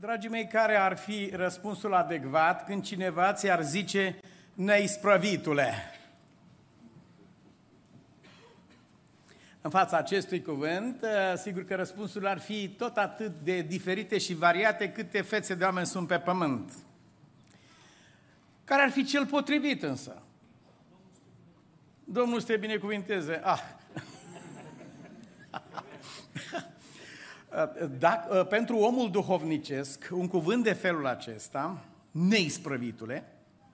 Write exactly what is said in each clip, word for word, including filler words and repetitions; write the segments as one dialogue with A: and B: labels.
A: Dragii mei, care ar fi răspunsul adecvat când cineva ți-ar zice neisprăvitule? În fața acestui cuvânt, sigur că răspunsurile ar fi tot atât de diferite și variate câte fețe de oameni sunt pe pământ. Care ar fi cel potrivit însă? Domnul să te binecuvinteze. Ah. Dacă, pentru omul duhovnicesc, un cuvânt de felul acesta, neisprăvitule,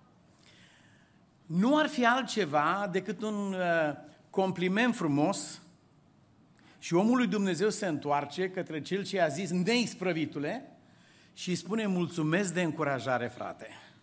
A: nu ar fi altceva decât un compliment frumos și omul lui Dumnezeu se întoarce către cel ce i-a zis neisprăvitule și îi spune mulțumesc de încurajare, frate.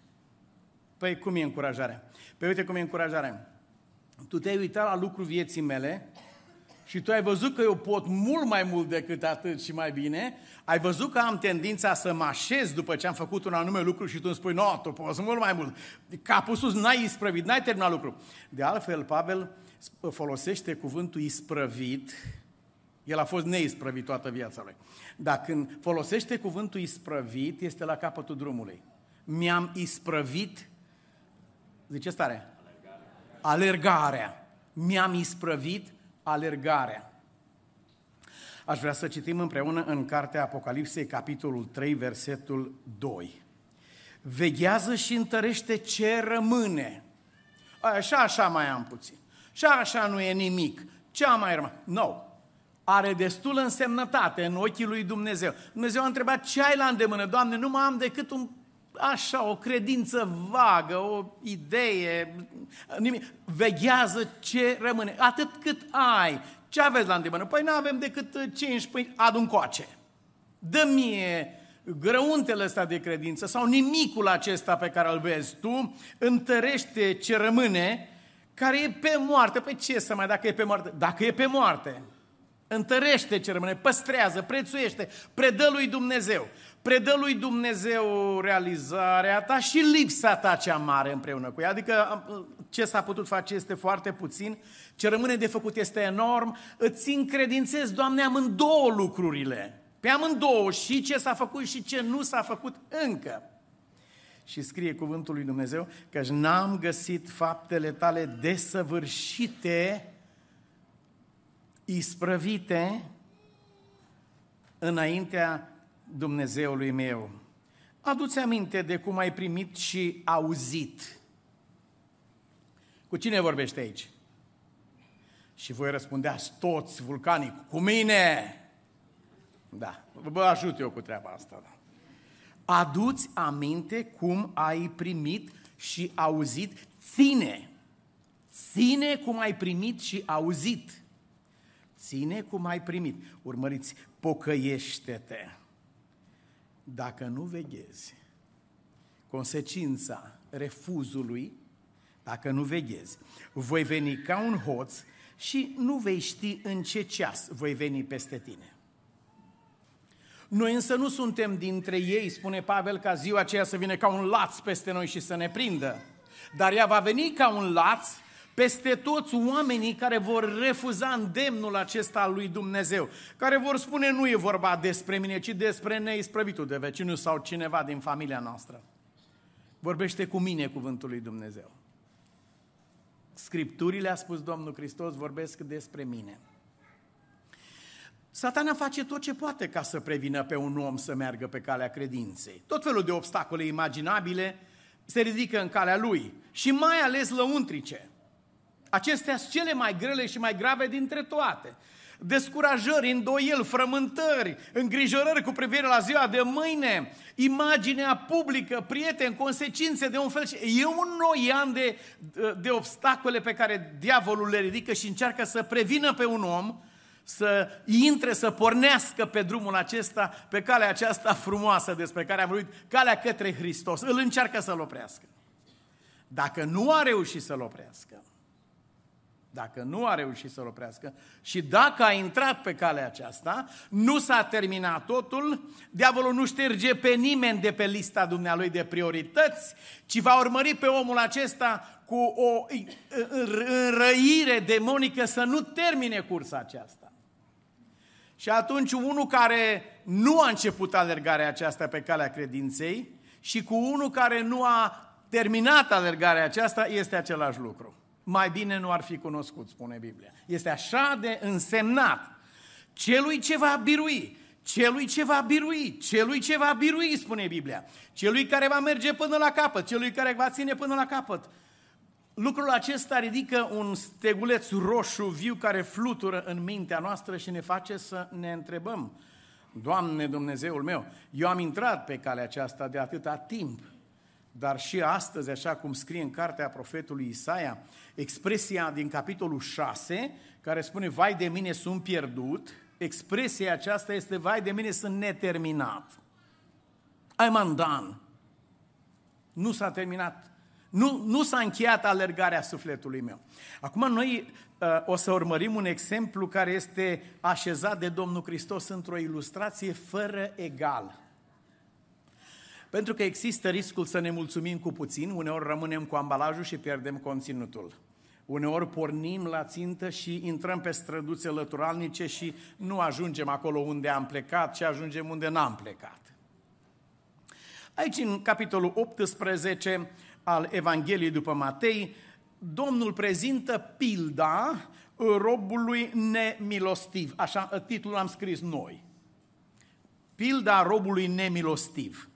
A: Păi cum e încurajarea? Păi uite cum e încurajarea. Tu te-ai uitat la lucrul vieții mele și tu ai văzut că eu pot mult mai mult decât atât și mai bine, ai văzut că am tendința să mă așez după ce am făcut un anume lucru și tu îmi spui, nu, tu poți mult mai mult. Capul sus, n-ai isprăvit, n-ai terminat lucru. De altfel, Pavel folosește cuvântul isprăvit, el a fost neisprăvit toată viața lui. Dar când folosește cuvântul isprăvit, este la capătul drumului. Mi-am isprăvit, zice stare? Alergarea. Alergarea. Mi-am isprăvit alergarea. Aș vrea să citim împreună în cartea Apocalipsei, capitolul trei, versetul doi. Veghează și întărește ce rămâne. Așa, așa mai am puțin. Și așa nu e nimic. Ce am mai rămas? Nu. No. Are destulă însemnătate în ochii lui Dumnezeu. Dumnezeu a întrebat ce ai la îndemână? Doamne, nu mai am decât un, așa, o credință vagă, o idee, nimic. Veghează ce rămâne. Atât cât ai. Ce aveți la îndemână? Păi nu avem decât cinci pâini. Adu încoace. Dă mie grăuntele ăsta de credință sau nimicul acesta pe care îl vezi tu, întărește ce rămâne, care e pe moarte. Păi ce să mai, dacă e pe moarte? Dacă e pe moarte, întărește ce rămâne, păstrează, prețuiește, predă lui Dumnezeu. Predă lui Dumnezeu realizarea ta și lipsa ta cea mare împreună cu ea. Adică ce s-a putut face este foarte puțin, ce rămâne de făcut este enorm. Îți încredințezi, Doamne, amândouă lucrurile. Pe amândouă, și ce s-a făcut și ce nu s-a făcut încă. Și scrie cuvântul lui Dumnezeu că n-am găsit faptele tale desăvârșite, isprăvite înaintea Dumnezeului meu. Adu-ți aminte de cum ai primit și auzit. Cu cine vorbește aici? Și voi răspundeați toți vulcanic, cu mine! Da, vă ajut eu cu treaba asta. Da. Adu-ți aminte cum ai primit și auzit. Ține! Ține cum ai primit și auzit. Ține cum ai primit. Urmăriți, pocăiește-te. Dacă nu veghezi, consecința refuzului, dacă nu veghezi, voi veni ca un hoț și nu vei ști în ce ceas voi veni peste tine. Noi însă nu suntem dintre ei, spune Pavel, ca ziua aceea să vină ca un laț peste noi și să ne prindă. Dar ea va veni ca un laț peste toți oamenii care vor refuza îndemnul acesta al lui Dumnezeu, care vor spune nu e vorba despre mine, ci despre neisprăvitul de vecinul sau cineva din familia noastră. Vorbește cu mine cuvântul lui Dumnezeu. Scripturile, a spus Domnul Hristos, vorbesc despre mine. Satana face tot ce poate ca să prevină pe un om să meargă pe calea credinței. Tot felul de obstacole imaginabile se ridică în calea lui și mai ales lăuntrice. Acestea sunt cele mai grele și mai grave dintre toate. Descurajări, îndoieli, frământări, îngrijorări cu privire la ziua de mâine, imaginea publică, prieteni, consecințe de un fel. E un noian de, de obstacole pe care diavolul le ridică și încearcă să prevină pe un om să intre, să pornească pe drumul acesta, pe calea aceasta frumoasă despre care am vorbit, calea către Hristos. Îl încearcă să-l oprească. Dacă nu a reușit să-l oprească, Dacă nu a reușit să-l oprească și dacă a intrat pe calea aceasta, nu s-a terminat totul, diavolul nu șterge pe nimeni de pe lista dumnealui de priorități, ci va urmări pe omul acesta cu o înrăire demonică să nu termine cursa aceasta. Și atunci unul care nu a început alergarea aceasta pe calea credinței și cu unul care nu a terminat alergarea aceasta este același lucru. Mai bine nu ar fi cunoscut, spune Biblia. Este așa de însemnat. Celui ce va birui, celui ce va birui, celui ce va birui, spune Biblia. Celui care va merge până la capăt, celui care va ține până la capăt. Lucrul acesta ridică un steguleț roșu viu care flutură în mintea noastră și ne face să ne întrebăm: Doamne Dumnezeul meu, eu am intrat pe calea aceasta de atâta timp, dar și astăzi, așa cum scrie în cartea profetului Isaia, expresia din capitolul șase, care spune: vai de mine, sunt pierdut, expresia aceasta este: vai de mine, sunt neterminat. I'm undone. Nu s-a terminat. Nu, nu s-a încheiat alergarea sufletului meu. Acum noi uh, o să urmărim un exemplu care este așezat de Domnul Hristos într-o ilustrație fără egal. Pentru că există riscul să ne mulțumim cu puțin, uneori rămânem cu ambalajul și pierdem conținutul. Uneori pornim la țintă și intrăm pe străduțe lăturalnice și nu ajungem acolo unde am plecat, ci ajungem unde n-am plecat. Aici, în capitolul optsprezece al Evangheliei după Matei, Domnul prezintă pilda robului nemilostiv. Așa, titlul am scris noi. Pilda robului nemilostiv.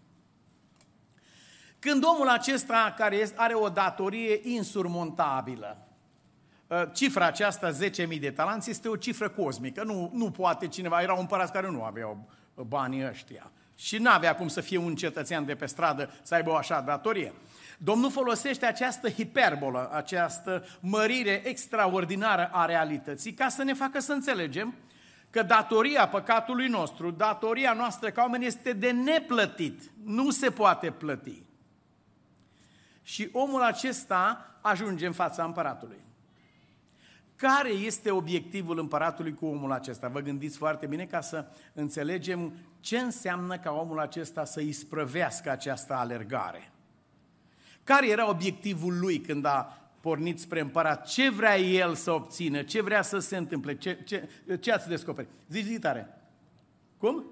A: Când omul acesta, care are o datorie insurmontabilă, cifra aceasta, zece mii de talanți, este o cifră cosmică. Nu, nu poate cineva, erau împărați care nu aveau banii ăștia. Și n-avea cum să fie un cetățean de pe stradă să aibă o așa datorie. Domnul folosește această hiperbolă, această mărire extraordinară a realității, ca să ne facă să înțelegem că datoria păcatului nostru, datoria noastră ca oameni, este de neplătit. Nu se poate plăti. Și omul acesta ajunge în fața împăratului. Care este obiectivul împăratului cu omul acesta? Vă gândiți foarte bine ca să înțelegem ce înseamnă ca omul acesta să isprăvească această alergare. Care era obiectivul lui când a pornit spre împărat? Ce vrea el să obțină? Ce vrea să se întâmple? Ce, ce, ce ați descoperit? Zici, zi tare. Cum?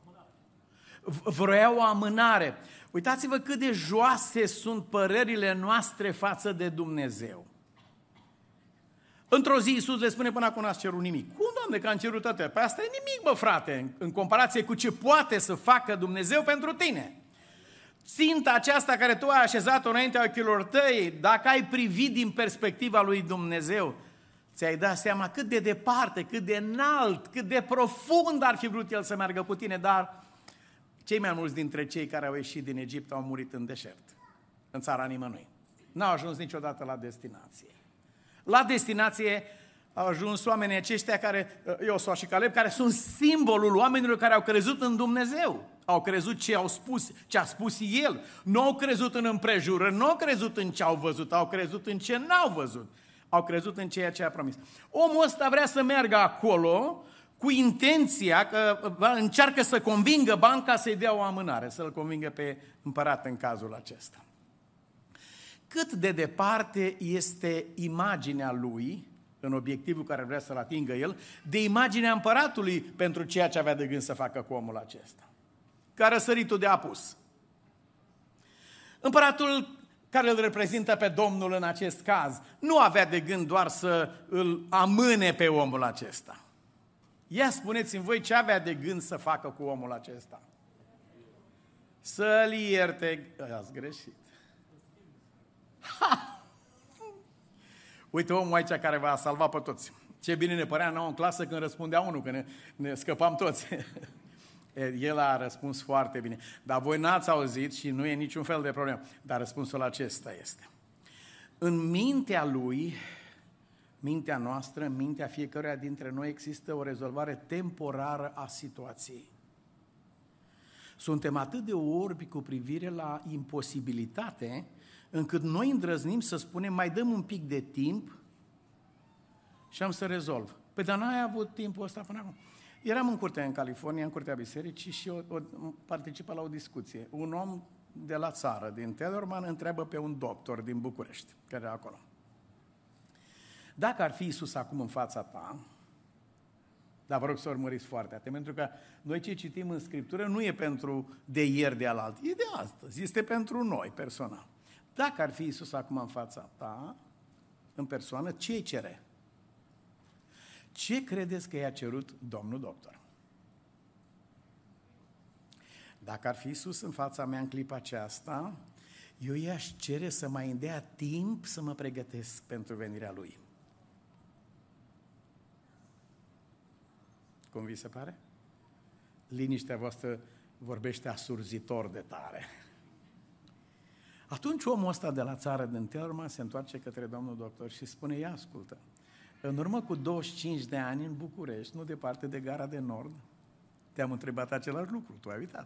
A: Vrea o amânare. Uitați-vă cât de joase sunt părerile noastre față de Dumnezeu. Într-o zi Iisus le spune: până acum n-ați cerut nimic. Cum, Doamne, că am cerut atât? Păi asta e nimic, bă, frate, în comparație cu ce poate să facă Dumnezeu pentru tine. Ținta aceasta care tu ai așezat-o înaintea ochilor tăi, dacă ai privit din perspectiva lui Dumnezeu, ți-ai dat seama cât de departe, cât de înalt, cât de profund ar fi vrut El să meargă cu tine, dar cei mai mulți dintre cei care au ieșit din Egipt au murit în deșert, în țara nimănui. N-au ajuns niciodată la destinație. La destinație au ajuns oamenii aceștia care, Iosua și Caleb, care sunt simbolul oamenilor care au crezut în Dumnezeu. Au crezut ce au spus, ce a spus El. Nu au crezut în împrejurări, nu au crezut în ce au văzut, au crezut în ce n-au văzut. Au crezut în ceea ce a promis. Omul ăsta vrea să meargă acolo cu intenția că încearcă să convingă banca să-i dea o amânare, să-l convingă pe împărat în cazul acesta. Cât de departe este imaginea lui, în obiectivul care vrea să-l atingă el, de imaginea împăratului pentru ceea ce avea de gând să facă cu omul acesta. Ca răsăritul de apus. Împăratul care îl reprezintă pe Domnul în acest caz nu avea de gând doar să îl amâne pe omul acesta. Ia spuneți-mi voi ce avea de gând să facă cu omul acesta. Să-l ierte. Ați greșit. Ha! Uite omul aici care v-a salvat pe toți. Ce bine ne părea nouă în clasă când răspundea unul, că ne, ne scăpam toți. El a răspuns foarte bine. Dar voi n-ați auzit și nu e niciun fel de problemă. Dar răspunsul acesta este. În mintea lui, mintea noastră, în mintea fiecăruia dintre noi există o rezolvare temporară a situației. Suntem atât de orbi cu privire la imposibilitate, încât noi îndrăznim să spunem: mai dăm un pic de timp și am să rezolv. Păi dar n-ai avut timpul ăsta până acum. Eram în curtea în California, în curtea bisericii și o, o, participa la o discuție. Un om de la țară, din Telorman, întreabă pe un doctor din București, care era acolo: dacă ar fi Iisus acum în fața ta Dar vă rog să urmăriți foarte atent, pentru că noi ce citim în Scriptură nu e pentru de ieri, de alaltă, e de astăzi, este pentru noi personal. Dacă ar fi Iisus acum în fața ta, în persoană, ce îi cere? Ce credeți că i-a cerut domnul doctor? Dacă ar fi Iisus în fața mea în clipa aceasta, eu i-aș cere să mai îmi dea timp să mă pregătesc pentru venirea Lui. Cum vi se pare? Liniștea voastră vorbește asurzitor de tare. Atunci omul ăsta de la țară din Telorman se întoarce către domnul doctor și spune, ia ascultă, în urmă cu douăzeci și cinci de ani în București, nu departe de Gara de Nord, te-am întrebat același lucru, tu ai uitat.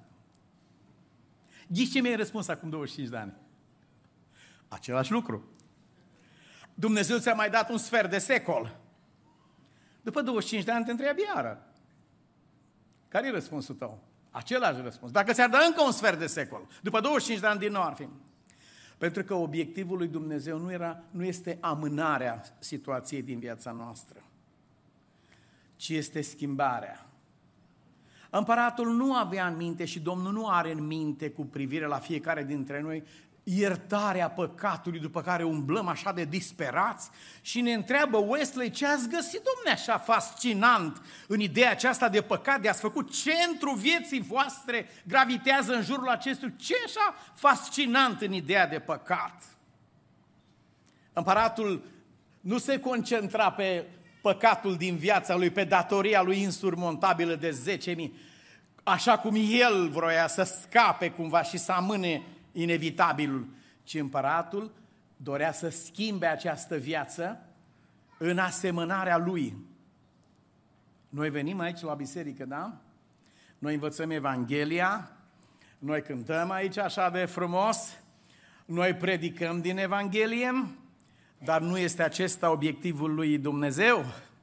A: Ghiși ce mi-ai răspuns acum douăzeci și cinci de ani? Același lucru. Dumnezeu ți-a mai dat un sfert de secol. După douăzeci și cinci de ani te întrebi iară. Care e răspunsul tău? Același răspuns. Dacă ți-ar da încă un sfert de secol, după douăzeci și cinci de ani din nou ar fi. Pentru că obiectivul lui Dumnezeu nu, era, nu este amânarea situației din viața noastră, ci este schimbarea. Împăratul nu avea în minte și Domnul nu are în minte cu privire la fiecare dintre noi iertarea păcatului după care umblăm așa de disperați și ne întreabă Wesley, ce ați găsit, domne, așa fascinant în ideea aceasta de păcat, de ați făcut centru vieții voastre, gravitează în jurul acestui, ce așa fascinant în ideea de păcat? Împăratul nu se concentra pe păcatul din viața lui, pe datoria lui insurmontabilă de zece mii, așa cum el vroia să scape cumva și să amâne inevitabilul, ci împăratul dorea să schimbe această viață în asemănarea lui. Noi venim aici la biserică, da? Noi învățăm Evanghelia, noi cântăm aici așa de frumos, noi predicăm din Evanghelie, dar nu este acesta obiectivul lui Dumnezeu?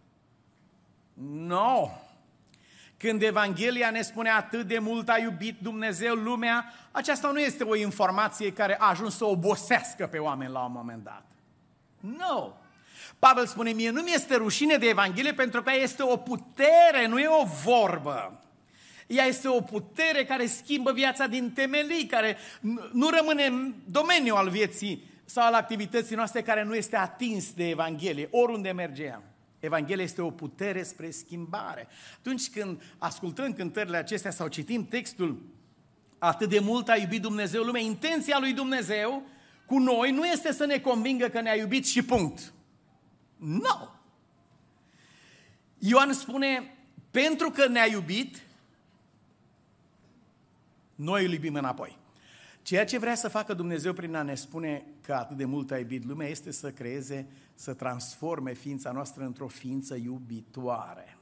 A: Nu! No. Când Evanghelia ne spune atât de mult a iubit Dumnezeu lumea, aceasta nu este o informație care a ajuns să obosească pe oameni la un moment dat. Nu! No. Pavel spune, mie nu mi-este rușine de Evanghelie pentru că este o putere, nu e o vorbă. Ea este o putere care schimbă viața din temelii, care nu rămâne în domeniul al vieții sau al activității noastre care nu este atins de Evanghelie, oriunde merge ea. Evanghelia este o putere spre schimbare. Atunci când ascultăm cântările acestea sau citim textul, atât de mult a iubit Dumnezeu lumea, intenția lui Dumnezeu cu noi nu este să ne convingă că ne-a iubit și punct. Nu! No. Ioan spune, pentru că ne-a iubit, noi îl iubim înapoi. Ceea ce vrea să facă Dumnezeu prin a ne spune că atât de mult a iubit lumea este să creeze, să transforme ființa noastră într-o ființă iubitoare.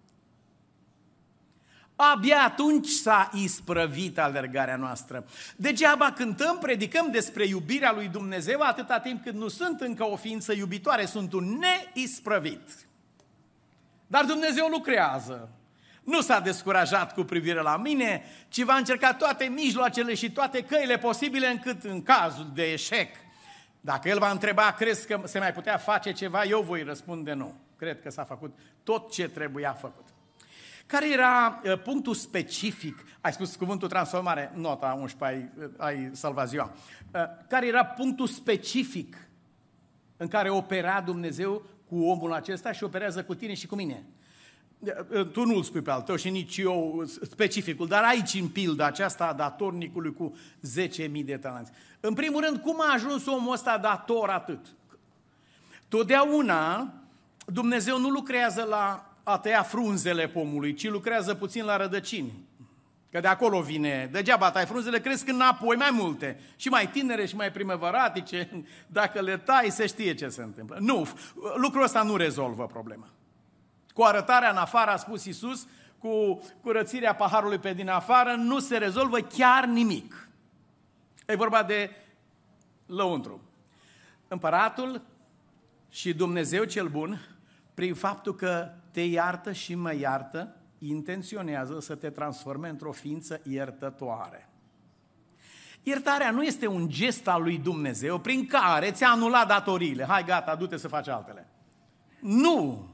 A: Abia atunci s-a isprăvit alergarea noastră. Degeaba cântăm, predicăm despre iubirea lui Dumnezeu atâta timp cât nu sunt încă o ființă iubitoare, sunt un neisprăvit. Dar Dumnezeu lucrează. Nu s-a descurajat cu privire la mine, ci va încerca toate mijloacele și toate căile posibile încât în cazul de eșec, dacă El va întreba, crezi că se mai putea face ceva, eu voi răspunde nu. Cred că s-a făcut tot ce trebuia făcut. Care era uh, punctul specific, ai spus cuvântul transformare, nota unsprezece, ai, ai salvat ziua, uh, care era punctul specific în care opera Dumnezeu cu omul acesta și operează cu tine și cu mine? Tu nu-l spui pe al tău și nici eu specificul, dar aici în pilda aceasta a datornicului cu zece mii de talanți. În primul rând, cum a ajuns omul ăsta dator atât? Totdeauna Dumnezeu nu lucrează la a tăia frunzele pomului, ci lucrează puțin la rădăcini. Că de acolo vine, degeaba tai frunzele, cresc înapoi mai multe, și mai tinere și mai primăvaratice, dacă le tai se știe ce se întâmplă. Nu, lucrul ăsta nu rezolvă problema. Cu arătarea în afară, a spus Iisus, cu curățirea paharului pe din afară, nu se rezolvă chiar nimic. E vorba de lăuntru. Împăratul și Dumnezeu cel bun, prin faptul că te iartă și mă iartă, intenționează să te transforme într-o ființă iertătoare. Iertarea nu este un gest al lui Dumnezeu prin care ți-a anulat datoriile. Hai, gata, du-te să faci altele. Nu!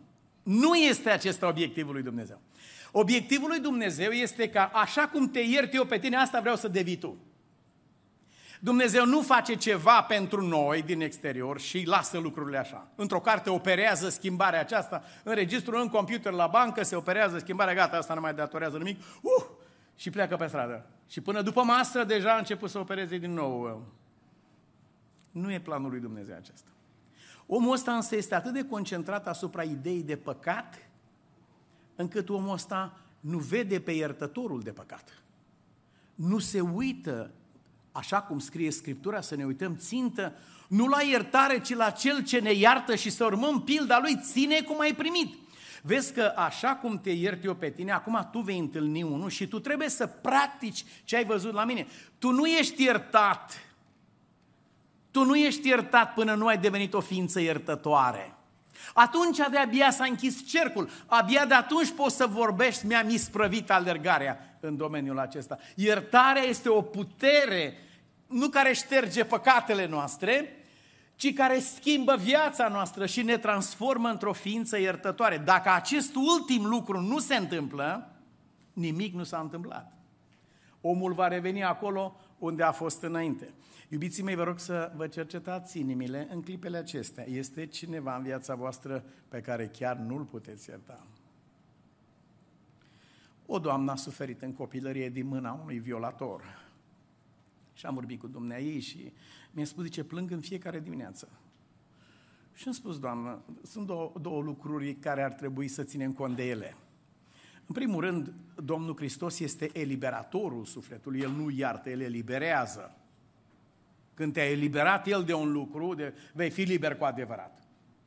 A: Nu este acesta obiectivul lui Dumnezeu. Obiectivul lui Dumnezeu este ca așa cum te iert eu pe tine, asta vreau să devii tu. Dumnezeu nu face ceva pentru noi din exterior și lasă lucrurile așa. Într-o carte operează schimbarea aceasta, în registru, în computer, la bancă, se operează schimbarea, gata, asta nu mai datorează nimic, uh, și pleacă pe stradă. Și până după masă deja a început să opereze din nou. Nu e planul lui Dumnezeu acesta. Omul ăsta însă este atât de concentrat asupra ideii de păcat, încât omul ăsta nu vede pe iertătorul de păcat. Nu se uită, așa cum scrie Scriptura, să ne uităm țintă, nu la iertare, ci la cel ce ne iartă și să urmăm pilda lui, ține cum ai primit. Vezi că așa cum te iert eu pe tine, acum tu vei întâlni unul și tu trebuie să practici ce ai văzut la mine. Tu nu ești iertat. Tu nu ești iertat până nu ai devenit o ființă iertătoare. Atunci de-abia s-a închis cercul. Abia de atunci poți să vorbești, mi-am isprăvit alergarea în domeniul acesta. Iertarea este o putere, nu care șterge păcatele noastre, ci care schimbă viața noastră și ne transformă într-o ființă iertătoare. Dacă acest ultim lucru nu se întâmplă, nimic nu s-a întâmplat. Omul va reveni acolo unde a fost înainte. Iubiții mei, vă rog să vă cercetați inimile în clipele acestea. Este cineva în viața voastră pe care chiar nu-l puteți ierta? O doamnă a suferit în copilărie din mâna unui violator. Și am vorbit cu dumneaei și mi-a spus, zice, plâng în fiecare dimineață. Și am spus, doamnă, sunt două, două lucruri care ar trebui să ținem cont de ele. În primul rând, Domnul Hristos este eliberatorul sufletului, El nu iartă, El eliberează. Când te-a eliberat El de un lucru, de, vei fi liber cu adevărat.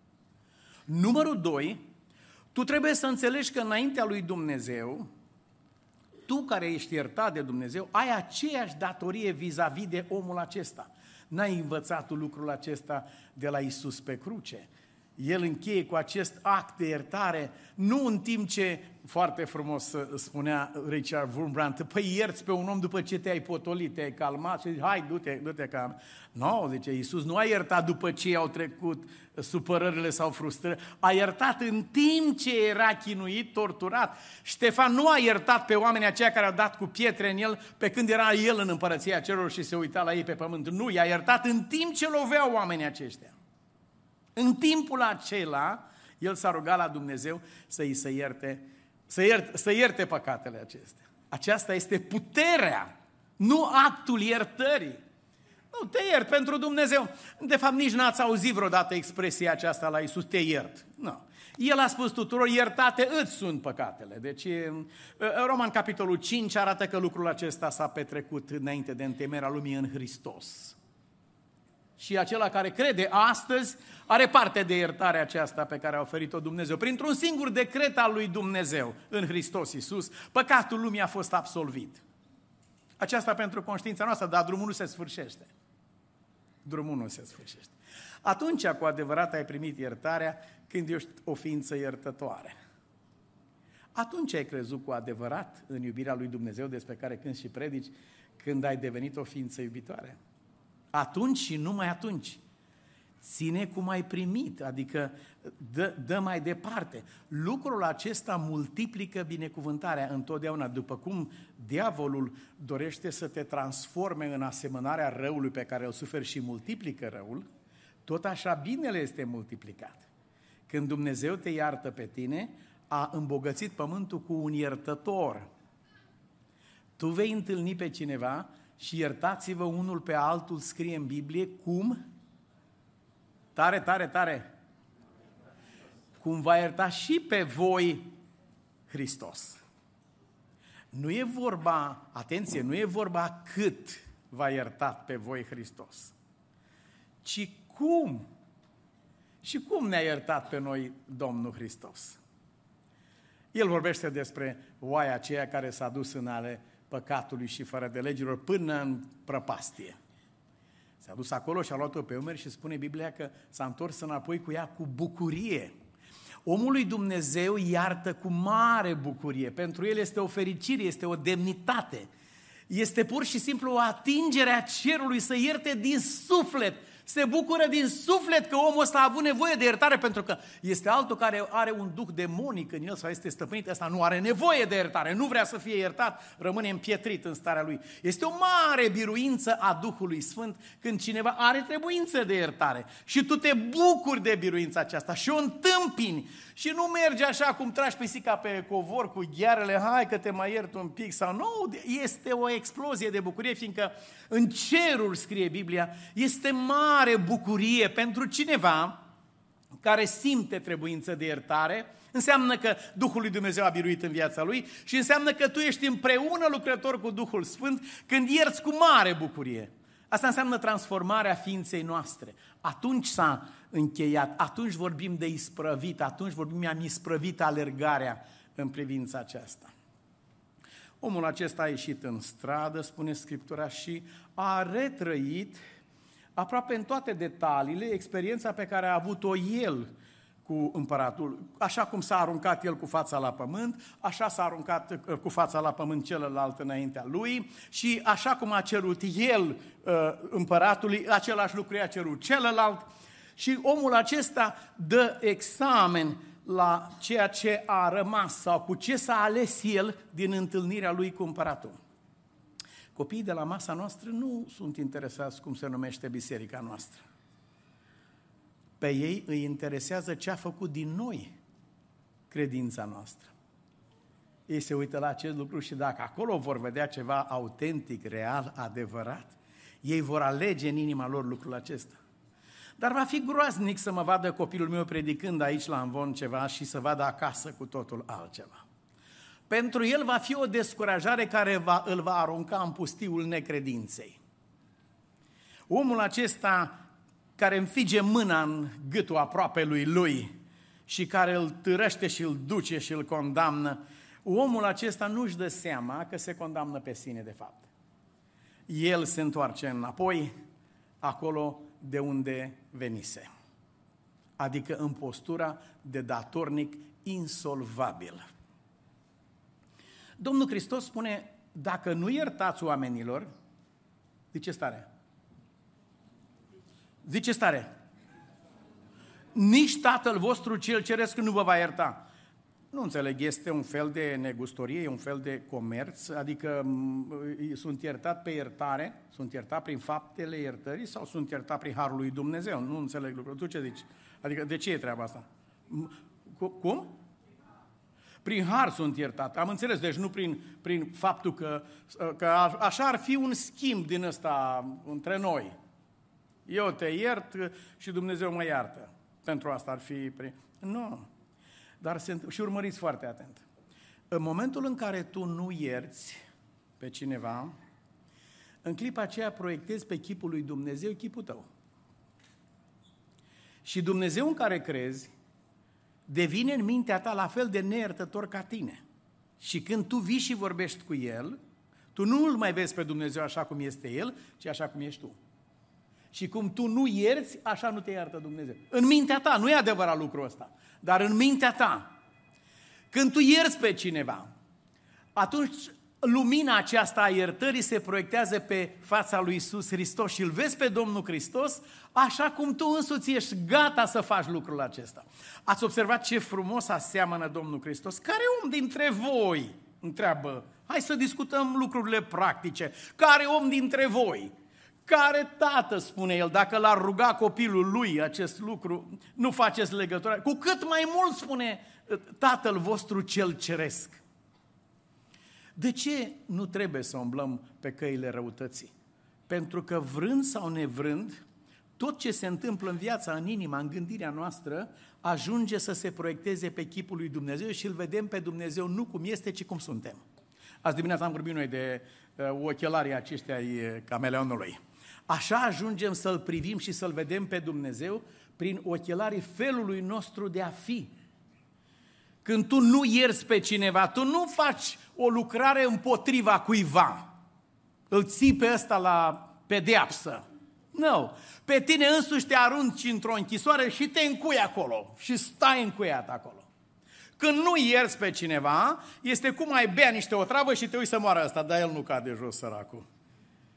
A: Numărul doi, tu trebuie să înțelegi că înaintea lui Dumnezeu, tu care ești iertat de Dumnezeu, ai aceeași datorie vis-a-vis de omul acesta. N-ai învățat lucrul acesta de la Iisus pe cruce. El încheie cu acest act de iertare, nu în timp ce, foarte frumos spunea Richard Wurmbrand, păi ierți pe un om după ce te-ai potolit, te-ai calmat și zici, hai, du-te, du-te cam. Nu, no, zice, Iisus nu a iertat după ce au trecut supărările sau frustrările, a iertat în timp ce era chinuit, torturat. Ștefan nu a iertat pe oamenii aceia care au dat cu pietre în el, pe când era el în împărăția celor și se uita la ei pe pământ. Nu, i-a iertat în timp ce loveau oamenii aceștia. În timpul acela, el s-a rugat la Dumnezeu să-i să ierte, să ierte, să ierte păcatele acestea. Aceasta este puterea, nu actul iertării. Nu, te iert pentru Dumnezeu. De fapt, nici n-ați auzit vreodată expresia aceasta la Iisus, te iert. Nu. El a spus tuturor, iertate îți sunt păcatele. Deci, Roman capitolul cinci arată că lucrul acesta s-a petrecut înainte de întemeierea lumii în Hristos. Și acela care crede astăzi are parte de iertarea aceasta pe care a oferit-o Dumnezeu. Printr-un singur decret al lui Dumnezeu în Hristos Iisus, păcatul lumii a fost absolvit. Aceasta pentru conștiința noastră, dar drumul nu se sfârșește. Drumul nu se sfârșește. Atunci, cu adevărat, ai primit iertarea când ești o ființă iertătoare. Atunci ai crezut cu adevărat în iubirea lui Dumnezeu despre care cânti și predici, când ai devenit o ființă iubitoare. Atunci și numai atunci. Ține cum ai primit, adică dă, dă mai departe. Lucrul acesta multiplică binecuvântarea întotdeauna, după cum diavolul dorește să te transforme în asemănarea răului pe care îl suferi și multiplică răul, tot așa binele este multiplicat. Când Dumnezeu te iartă pe tine, a îmbogățit pământul cu un iertător. Tu vei întâlni pe cineva și iertați-vă unul pe altul, scrie în Biblie, cum? Tare, tare, tare. Cum va ierta și pe voi Hristos. Nu e vorba, atenție, nu e vorba cât v-a iertat pe voi Hristos, ci cum. Și cum ne-a iertat pe noi Domnul Hristos. El vorbește despre oaia aceea care s-a dus în ale păcatului și fără de legilor până în prăpastie. S-a dus acolo și a luat-o pe umeri și spune Biblia că s-a întors înapoi cu ea cu bucurie. Omul lui Dumnezeu iartă cu mare bucurie. Pentru el este o fericire, este o demnitate. Este pur și simplu o atingere a cerului să ierte din suflet, Se bucură din suflet că omul ăsta a avut nevoie de iertare, pentru că este altul care are un duh demonic în el sau este stăpânit, ăsta nu are nevoie de iertare, nu vrea să fie iertat, rămâne împietrit în starea lui. Este o mare biruință a Duhului Sfânt când cineva are trebuință de iertare și tu te bucuri de biruința aceasta și o întâmpini și nu mergi așa cum tragi pisica pe covor cu ghearele, hai că te mai iert un pic sau nu, este o explozie de bucurie, fiindcă în ceruri, scrie Biblia, este mare bucurie pentru cineva care simte trebuință de iertare. Înseamnă că Duhul lui Dumnezeu a biruit în viața lui și înseamnă că tu ești împreună lucrător cu Duhul Sfânt când ierți cu mare bucurie. Asta înseamnă transformarea ființei noastre. Atunci s-a încheiat, atunci vorbim de isprăvit, atunci vorbim, mi-am isprăvit alergarea în privința aceasta. Omul acesta a ieșit în stradă, spune Scriptura, și a retrăit aproape în toate detaliile experiența pe care a avut-o el cu împăratul. Așa cum s-a aruncat el cu fața la pământ, așa s-a aruncat cu fața la pământ celălalt înaintea lui și așa cum a cerut el împăratului, același lucru i-a cerut celălalt. Și omul acesta dă examen la ceea ce a rămas sau cu ce s-a ales el din întâlnirea lui cu împăratul. Copiii de la masa noastră nu sunt interesați cum se numește biserica noastră. Pe ei îi interesează ce a făcut din noi credința noastră. Ei se uită la acest lucru și dacă acolo vor vedea ceva autentic, real, adevărat, ei vor alege în inima lor lucrul acesta. Dar va fi groaznic să mă vadă copilul meu predicând aici la Amvon ceva și să vadă acasă cu totul altceva. Pentru el va fi o descurajare care va, îl va arunca în pustiul necredinței. Omul acesta care înfige mâna în gâtul aproapelui lui și care îl târăște și îl duce și îl condamnă, omul acesta nu-și dă seama că se condamnă pe sine de fapt. El se întoarce înapoi acolo de unde venise, adică în postura de datornic insolvabil. Domnul Hristos spune, dacă nu iertați oamenilor, zice stare, zice stare, nici Tatăl vostru cel ceresc nu vă va ierta. Nu înțeleg, este un fel de negustorie, e un fel de comerț, adică sunt iertat pe iertare, sunt iertat prin faptele iertării sau sunt iertat prin harul lui Dumnezeu? Nu înțeleg lucrul. Tu ce zici? Adică de ce e treaba asta? Cum? Prin har sunt iertat. Am înțeles, deci nu prin, prin faptul că, că așa ar fi un schimb din ăsta între noi. Eu te iert și Dumnezeu mă iartă. Pentru asta ar fi... Prin... Nu. Dar se... Și urmăriți foarte atent. În momentul în care tu nu ierți pe cineva, în clipa aceea proiectezi pe chipul lui Dumnezeu chipul tău. Și Dumnezeu în care crezi devine în mintea ta la fel de neiertător ca tine. Și când tu vii și vorbești cu El, tu nu îl mai vezi pe Dumnezeu așa cum este El, ci așa cum ești tu. Și cum tu nu ierți, așa nu te iartă Dumnezeu. În mintea ta, nu e adevărat lucrul ăsta, dar în mintea ta. Când tu ierți pe cineva, atunci lumina aceasta a iertării se proiectează pe fața lui Iisus Hristos și îl vezi pe Domnul Hristos așa cum tu însuți ești gata să faci lucrul acesta. Ați observat ce frumos aseamănă Domnul Hristos? Care om dintre voi, întreabă, hai să discutăm lucrurile practice, care om dintre voi, care tată, spune el, dacă l-ar ruga copilul lui acest lucru, nu faceți legătură, cu cât mai mult, spune Tatăl vostru cel ceresc. De ce nu trebuie să umblăm pe căile răutății? Pentru că vrând sau nevrând, tot ce se întâmplă în viața, în inima, în gândirea noastră, ajunge să se proiecteze pe chipul lui Dumnezeu și îl vedem pe Dumnezeu nu cum este, ci cum suntem. Azi dimineața am vorbit noi de uh, ochelarii aceștia ai cameleonului. Așa ajungem să-L privim și să-L vedem pe Dumnezeu prin ochelarii felului nostru de a fi. Când tu nu ierți pe cineva, tu nu faci o lucrare împotriva cuiva. Îl ții pe ăsta la pedeapsă. Nu. Pe tine însuși te arunci într-o închisoare și te încui acolo. Și stai încuiat acolo. Când nu ierți pe cineva, este cum ai bea niște otravă și te uiți să moară ăsta, dar el nu cade jos, săracul.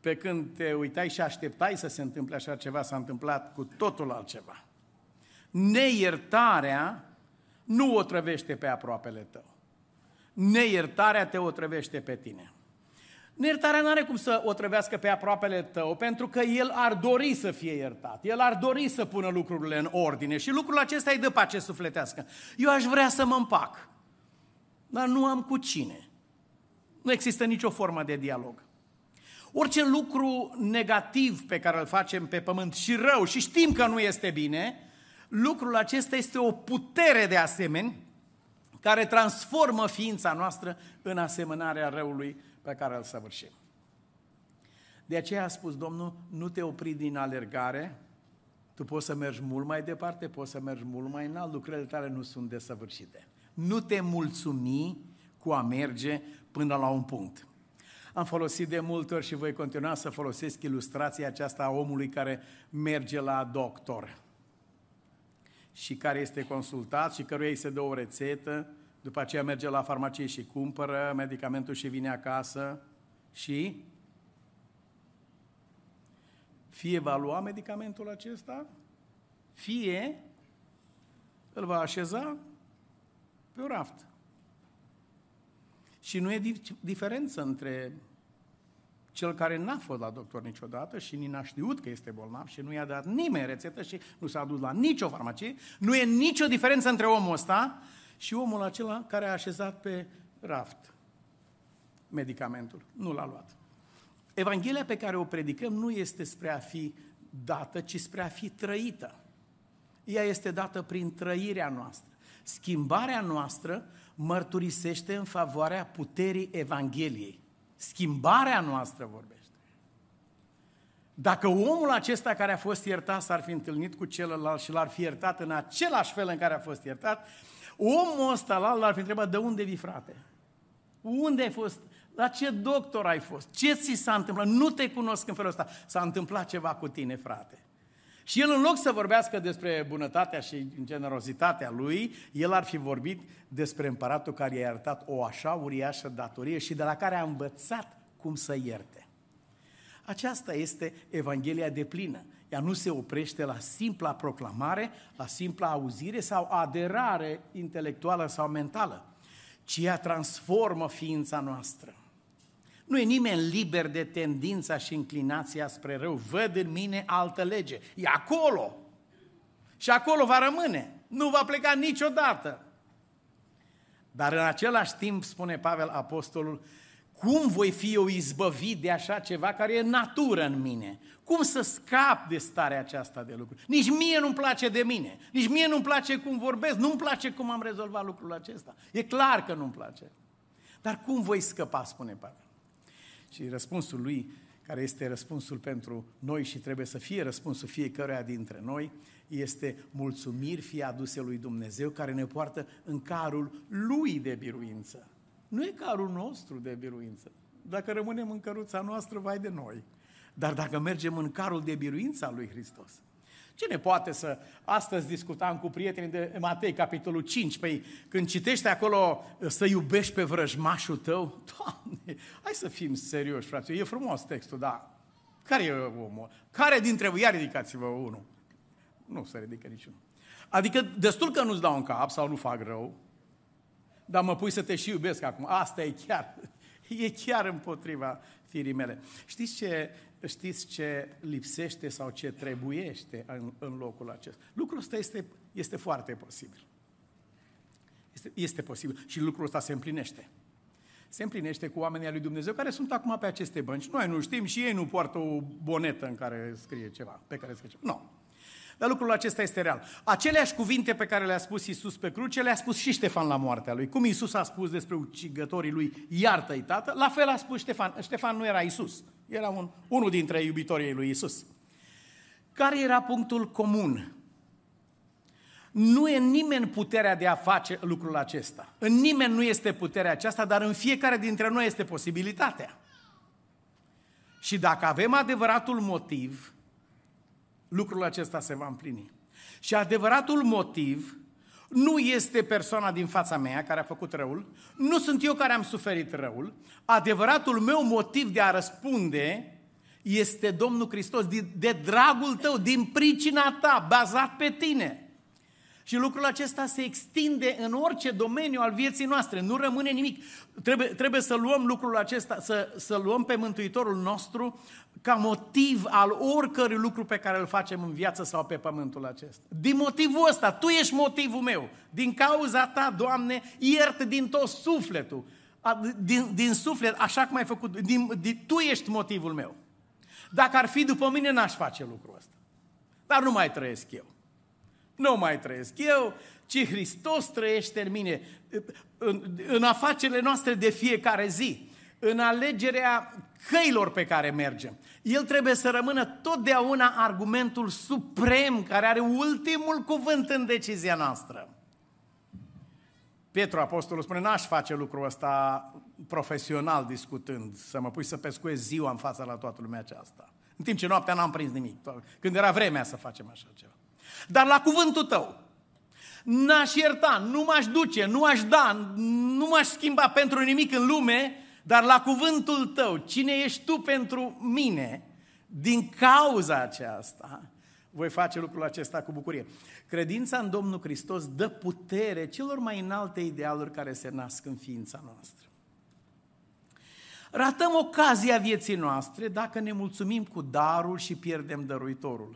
A: pe când te uitai și așteptai să se întâmple așa ceva, s-a întâmplat cu totul altceva. Neiertarea nu otrăvește pe aproapele tău. Neiertarea te otrăvește pe tine. Neiertarea nu are cum să otrăvească pe aproapele tău, pentru că el ar dori să fie iertat. El ar dori să pună lucrurile în ordine și lucrul acesta îi dă pace sufletească. Eu aș vrea să mă împac, dar nu am cu cine. Nu există nicio formă de dialog. Orice lucru negativ pe care îl facem pe pământ și rău și știm că nu este bine, lucrul acesta este o putere de asemenea care transformă ființa noastră în asemănarea răului pe care îl săvârșim. De aceea a spus Domnul, nu te opri din alergare, tu poți să mergi mult mai departe, poți să mergi mult mai înalt, lucrările tale nu sunt desăvârșite. Nu te mulțumi cu a merge până la un punct. Am folosit de multe ori și voi continua să folosesc ilustrația aceasta a omului care merge la doctor și care este consultat și căruia îi se dă o rețetă, după aceea merge la farmacie și cumpără medicamentul și vine acasă și fie va lua medicamentul acesta, fie îl va așeza pe o raftă. Și nu e diferență între cel care n-a fost la doctor niciodată și nici n-a știut că este bolnav și nu i-a dat nimeni rețetă și nu s-a dus la nicio farmacie. Nu e nicio diferență între omul ăsta și omul acela care a așezat pe raft medicamentul. Nu l-a luat. Evanghelia pe care o predicăm nu este spre a fi dată, ci spre a fi trăită. Ea este dată prin trăirea noastră. Schimbarea noastră mărturisește în favoarea puterii Evangheliei. Schimbarea noastră vorbește. Dacă omul acesta care a fost iertat s-ar fi întâlnit cu celălalt și l-ar fi iertat în același fel în care a fost iertat, omul ăsta l-ar fi întrebat, de unde vii, frate? Unde ai fost? La ce doctor ai fost? Ce ți s-a întâmplat? Nu te cunosc în felul ăsta. S-a întâmplat ceva cu tine, frate. Și el, în loc să vorbească despre bunătatea și generozitatea lui, el ar fi vorbit despre împăratul care i-a iertat o așa uriașă datorie și de la care a învățat cum să ierte. Aceasta este Evanghelia deplină. Ea nu se oprește la simpla proclamare, la simpla auzire sau aderare intelectuală sau mentală, ci ea transformă ființa noastră. Nu e nimeni liber de tendința și inclinația spre rău. Văd în mine altă lege. E acolo. Și acolo va rămâne. Nu va pleca niciodată. Dar în același timp, spune Pavel apostolul, cum voi fi eu izbăvit de așa ceva care e natură în mine? Cum să scap de starea aceasta de lucruri? Nici mie nu-mi place de mine. Nici mie nu-mi place cum vorbesc. Nu-mi place cum am rezolvat lucrul acesta. E clar că nu-mi place. Dar cum voi scăpa, spune Pavel? Și răspunsul lui, care este răspunsul pentru noi și trebuie să fie răspunsul fiecăruia dintre noi, este mulțumiri fie aduse lui Dumnezeu, care ne poartă în carul lui de biruință. Nu e carul nostru de biruință. Dacă rămânem în căruța noastră, vai de noi. Dar dacă mergem în carul de biruință al lui Hristos, cine poate să... Astăzi discutam cu prietenii de Matei, capitolul cinci, păi când citești acolo să iubești pe vrăjmașul tău, Doamne, hai să fim serioși, frate, e frumos textul, dar care e omul? Care dintre voi? Ia ridicați-vă unul. Nu se ridică niciunul. Adică destul că nu-ți dau în cap sau nu fac rău, dar mă pui să te și iubesc acum. Asta e chiar, e chiar împotriva firii mele. Știți ce... Știți ce lipsește sau ce trebuiește în, în locul acesta? Lucrul ăsta este, este foarte posibil. Este, este posibil și lucrul ăsta se împlinește. Se împlinește cu oamenii lui Dumnezeu care sunt acum pe aceste bănci. Noi nu știm și ei nu poartă o bonetă în care scrie ceva, pe care scrie ceva. Nu. Dar lucrul acesta este real. Aceleași cuvinte pe care le-a spus Iisus pe cruce, le-a spus și Ștefan la moartea lui. Cum Iisus a spus despre ucigătorii lui, iartă-i, tată, la fel a spus Ștefan. Ștefan nu era Iisus, era un, unul dintre iubitorii lui Iisus. Care era punctul comun? Nu e în nimeni puterea de a face lucrul acesta. În nimeni nu este puterea aceasta, dar în fiecare dintre noi este posibilitatea. Și dacă avem adevăratul motiv, lucrul acesta se va împlini. Și adevăratul motiv nu este persoana din fața mea care a făcut răul, nu sunt eu care am suferit răul. Adevăratul meu motiv de a răspunde Este Domnul Hristos, de, de dragul tău, din pricina ta, bazat pe tine. Și lucrul acesta se extinde în orice domeniu al vieții noastre, nu rămâne nimic. Trebuie, trebuie să luăm lucrul acesta, să, să luăm pe Mântuitorul nostru ca motiv al oricărui lucru pe care îl facem în viață sau pe pământul acesta. Din motivul ăsta, tu ești motivul meu. Din cauza ta, Doamne, iert din tot sufletul. Din, din suflet, așa cum ai făcut, din, din, tu ești motivul meu. Dacă ar fi după mine, n-aș face lucrul ăsta. Dar nu mai trăiesc eu. Nu mai trăiesc eu, ci Hristos trăiește în mine, în, în afacerile noastre de fiecare zi, în alegerea căilor pe care mergem. El trebuie să rămână totdeauna argumentul suprem, care are ultimul cuvânt în decizia noastră. Petru, apostolul, spune, n-aș face lucrul ăsta profesional discutând, să mă pui să pescuez ziua în fața la toată lumea aceasta. În timp ce noaptea n-am prins nimic, când era vremea să facem așa ceva. Dar la cuvântul tău, n-aș ierta, nu m-aș duce, nu aș da, nu m-aș schimba pentru nimic în lume, dar la cuvântul tău, cine ești tu pentru mine, din cauza aceasta, voi face lucrul acesta cu bucurie. Credința în Domnul Hristos dă putere celor mai înalte idealuri care se nasc în ființa noastră. Ratăm ocazia vieții noastre dacă ne mulțumim cu darul și pierdem dăruitorul.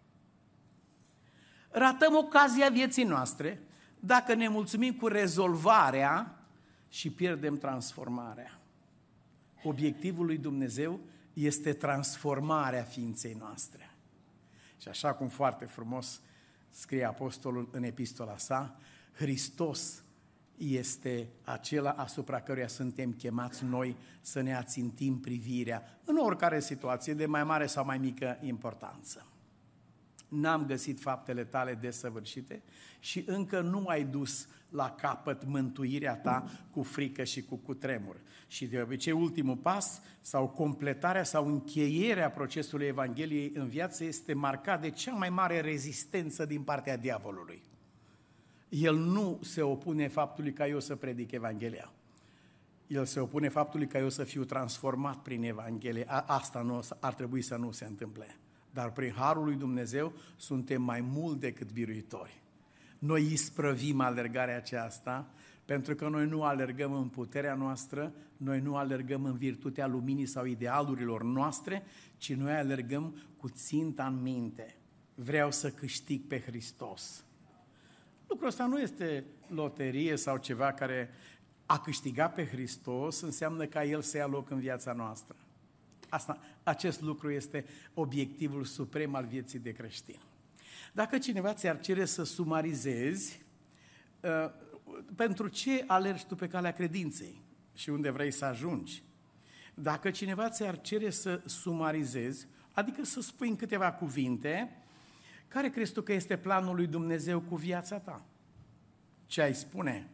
A: Ratăm ocazia vieții noastre dacă ne mulțumim cu rezolvarea și pierdem transformarea. Obiectivul lui Dumnezeu este transformarea ființei noastre. Și așa cum foarte frumos scrie apostolul în epistola sa, Hristos este acela asupra căruia suntem chemați noi să ne ațintim privirea în oricare situație de mai mare sau mai mică importanță. N-am găsit faptele tale desăvârșite și încă nu ai dus la capăt mântuirea ta cu frică și cu cutremur. Și de obicei ultimul pas sau completarea sau încheierea procesului Evangheliei în viață este marcat de cea mai mare rezistență din partea diavolului. El nu se opune faptului ca eu să predic Evanghelia. El se opune faptului ca eu să fiu transformat prin Evanghelie. Asta nu, ar trebui să nu se întâmple. Dar prin harul lui Dumnezeu suntem mai mult decât biruitori. Noi isprăvim alergarea aceasta, pentru că noi nu alergăm în puterea noastră, noi nu alergăm în virtutea luminii sau idealurilor noastre, ci noi alergăm cu ținta în minte. Vreau să câștig pe Hristos. Lucrul ăsta nu este loterie sau ceva care a câștiga pe Hristos înseamnă ca El să ia loc în viața noastră. Asta, acest lucru este obiectivul suprem al vieții de creștin. Dacă cineva ți-ar cere să sumarizezi, uh, pentru ce alergi tu pe calea credinței și unde vrei să ajungi? Dacă cineva ți-ar cere să sumarizezi, adică să spui în câteva cuvinte, care crezi tu că este planul lui Dumnezeu cu viața ta? Ce ai spune?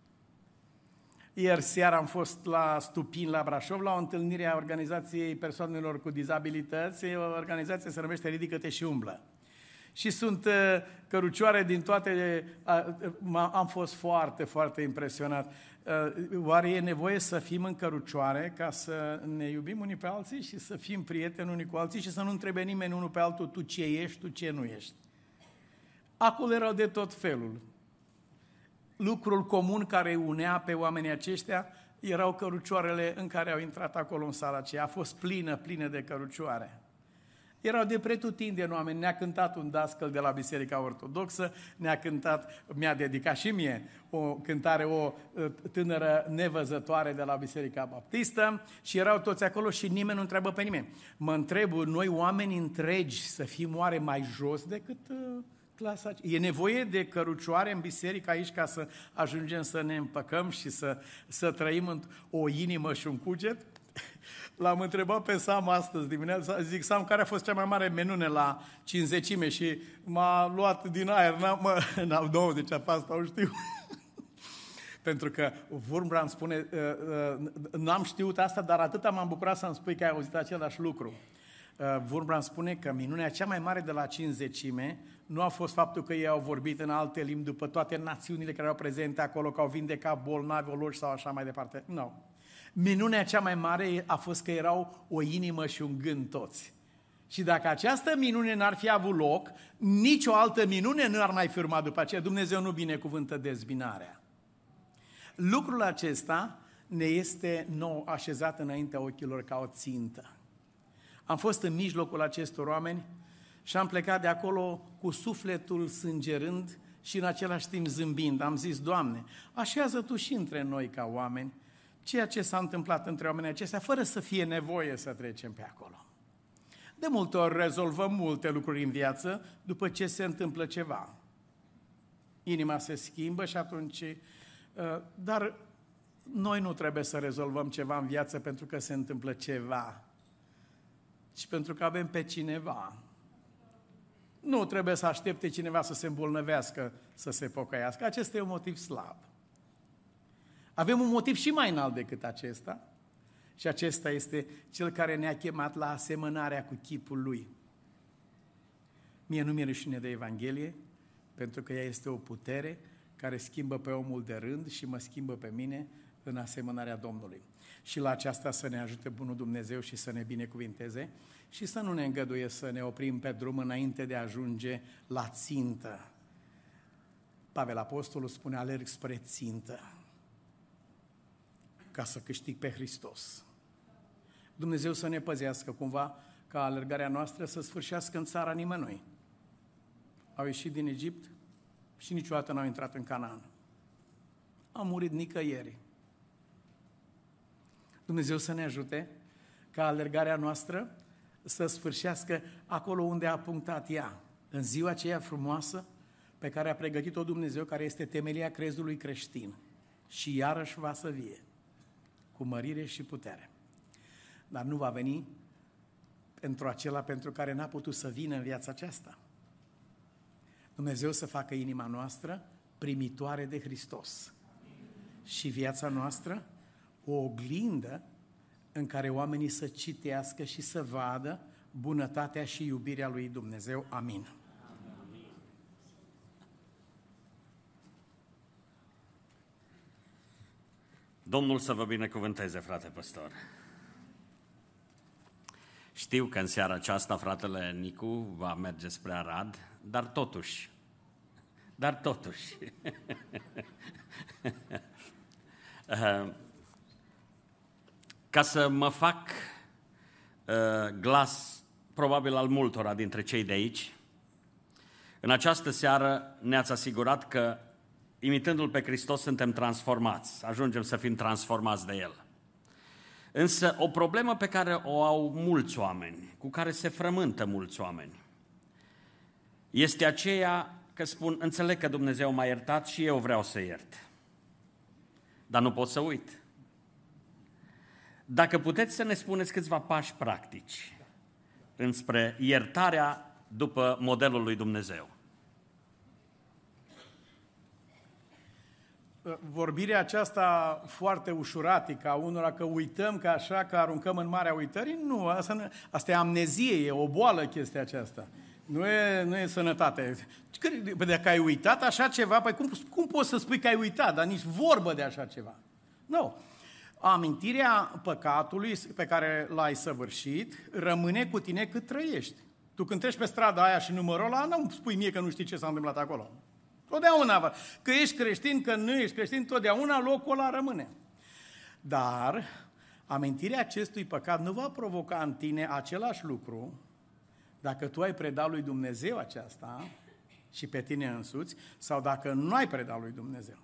A: Ieri seara am fost la Stupin, la Brașov, la o întâlnire a Organizației Persoanelor cu Dizabilități. O organizație se numește Ridică-te și umblă. Și sunt cărucioare din toate... Am fost foarte, foarte impresionat. Oare e nevoie să fim în cărucioare ca să ne iubim unii pe alții și să fim prieteni unii cu alții și să nu întrebe nimeni unul pe altul tu ce ești, tu ce nu ești? Acolo erau de tot felul. Lucrul comun care unea pe oamenii aceștia erau cărucioarele în care au intrat acolo în sala aceea. A fost plină, plină de cărucioare. Erau de pretutindeni oameni. Ne-a cântat un dascăl de la Biserica Ortodoxă, ne-a cântat, mi-a dedicat și mie o cântare, o tânără nevăzătoare de la Biserica Baptistă și erau toți acolo și nimeni nu întreabă pe nimeni. Mă întreb, noi oameni întregi să fim oare mai jos decât... clasa. E nevoie de cărucioare în biserică aici ca să ajungem să ne împăcăm și să, să trăim în o inimă și un cuget? L-am întrebat pe Sam astăzi dimineața, zic, Sam, care a fost cea mai mare menune la cincizecime? Și m-a luat din aer, n-am, mă, n-am douăzeci, asta o știu. Pentru că Wurmbrand spune, n-am știut asta, dar atâta m-am bucurat să-mi spui că ai auzit același lucru. Wurmbrand spune că minunea cea mai mare de la cincizecime nu a fost faptul că ei au vorbit în alte limbi după toate națiunile care erau prezente acolo, că au vindecat bolnavi, oloși sau așa mai departe. Nu. Minunea cea mai mare a fost că erau o inimă și un gând toți. Și dacă această minune n-ar fi avut loc, nicio altă minune nu ar mai fi urmat după aceea. Dumnezeu nu binecuvântă dezbinarea. Lucrul acesta ne este nou așezat înaintea ochilor ca o țintă. Am fost în mijlocul acestor oameni și am plecat de acolo cu sufletul sângerând și în același timp zâmbind. Am zis, Doamne, așează Tu și între noi ca oameni ceea ce s-a întâmplat între oamenii acestea, fără să fie nevoie să trecem pe acolo. De multe ori rezolvăm multe lucruri în viață după ce se întâmplă ceva. Inima se schimbă și atunci... Dar noi nu trebuie să rezolvăm ceva în viață pentru că se întâmplă ceva, ci pentru că avem pe cineva. Nu trebuie să aștepte cineva să se îmbolnăvească, să se pocăiască. Acesta e un motiv slab. Avem un motiv și mai înalt decât acesta și acesta este cel care ne-a chemat la asemănarea cu chipul Lui. Mie nu mi-e rușine de Evanghelie, pentru că ea este o putere care schimbă pe omul de rând și mă schimbă pe mine în asemănarea Domnului. Și la aceasta să ne ajute bunul Dumnezeu și să ne binecuvinteze și să nu ne îngăduie să ne oprim pe drum înainte de a ajunge la țintă. Pavel Apostolul spune, alerg spre țintă ca să câștig pe Hristos. Dumnezeu să ne păzească cumva ca alergarea noastră să sfârșească în țara nimănui. Au ieșit din Egipt și niciodată n-au intrat în Canaan. Au murit nicăieri. Dumnezeu să ne ajute ca alergarea noastră să sfârșească acolo unde a punctat ea, în ziua aceea frumoasă pe care a pregătit-o Dumnezeu, care este temelia crezului creștin. Și iarăși va să vie, cu mărire și putere. Dar nu va veni pentru acela pentru care n-a putut să vină în viața aceasta. Dumnezeu să facă inima noastră primitoare de Hristos și viața noastră o oglindă în care oamenii să citească și să vadă bunătatea și iubirea lui Dumnezeu. Amin.
B: Domnul să vă binecuvânteze, frate păstor. Știu că în seara aceasta fratele Nicu va merge spre Arad, dar totuși, dar totuși, ca să mă fac glas probabil al multora dintre cei de aici, în această seară ne-ați asigurat că imitându-L pe Hristos suntem transformați, ajungem să fim transformați de El. Însă o problemă pe care o au mulți oameni, cu care se frământă mulți oameni, este aceea că spun, înțeleg că Dumnezeu m-a iertat și eu vreau să iert, dar nu pot să uit. Dacă puteți să ne spuneți câțiva pași practici înspre iertarea după modelul lui Dumnezeu.
A: Vorbirea aceasta foarte ușuratică a unora că uităm, că așa, că aruncăm în marea uitării, nu, asta, nu, asta e amnezie, e o boală chestia aceasta. Nu e, nu e sănătate. Dacă ai uitat așa ceva, păi cum, cum poți să spui că ai uitat, dar nici vorbă de așa ceva? Nu. Amintirea păcatului pe care l-ai săvârșit rămâne cu tine cât trăiești. Tu când treci pe strada aia și numărul ăla, nu spui mie că nu știi ce s-a întâmplat acolo. Totdeauna, că ești creștin, că nu ești creștin, totdeauna locul ăla rămâne. Dar amintirea acestui păcat nu va provoca în tine același lucru dacă tu ai predat lui Dumnezeu aceasta și pe tine însuți, sau dacă nu ai predat lui Dumnezeu.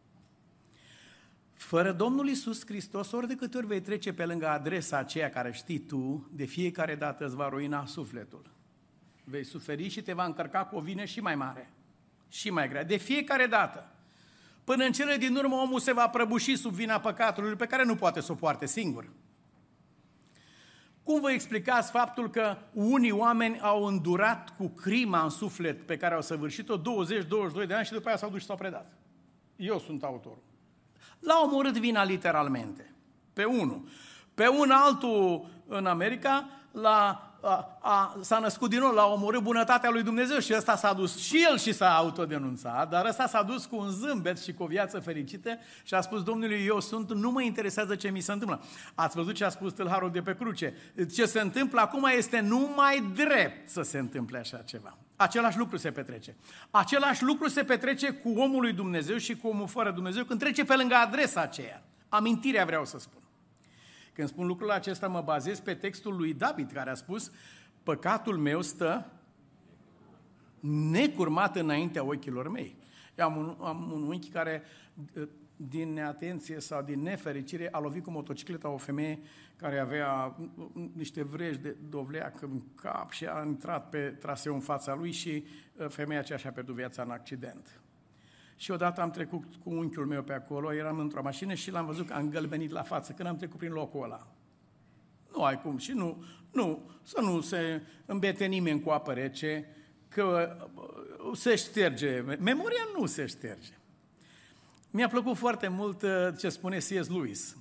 A: Fără Domnul Iisus Hristos, ori de câte ori vei trece pe lângă adresa aceea care știi tu, de fiecare dată îți va ruina sufletul. Vei suferi și te va încărca cu o vină și mai mare. Și mai grea, de fiecare dată. Până în cele din urmă omul se va prăbuși sub vina păcatului pe care nu poate să o poarte singur. Cum vă explicați faptul că unii oameni au îndurat cu crima în suflet pe care au săvârșit-o douăzeci douăzeci și doi de ani și după aia s-au dus și s-au predat? Eu sunt autorul. L-au omorât vina literalmente. Pe unul. Pe un altul în America, la, a, a, s-a născut din nou, l-a omorât bunătatea lui Dumnezeu și ăsta s-a dus și el și s-a autodenunțat, dar ăsta s-a dus cu un zâmbet și cu o viață fericită și a spus Domnului, eu sunt, nu mă interesează ce mi se întâmplă. Ați văzut ce a spus tâlharul de pe cruce? Ce se întâmplă acum este numai drept să se întâmple așa ceva. Același lucru se petrece. Același lucru se petrece cu omul lui Dumnezeu și cu omul fără Dumnezeu când trece pe lângă adresa aceea. Amintirea vreau să spun. Când spun lucrul acesta mă bazez pe textul lui David care a spus păcatul meu stă necurmat înaintea ochilor mei. Eu am un, am un unchi care din neatenție sau din nefericire a lovit cu motocicleta o femeie care avea niște vreji de dovleac în cap și a intrat pe traseu în fața lui și femeia aceea și-a pierdut viața în accident. Și odată am trecut cu unchiul meu pe acolo, eram într-o mașină și l-am văzut că a îngălbenit la față când am trecut prin locul ăla. Nu ai cum și nu, nu, să nu se îmbete nimeni cu apă rece, că se șterge. Memoria nu se șterge. Mi-a plăcut foarte mult ce spune C S. Lewis.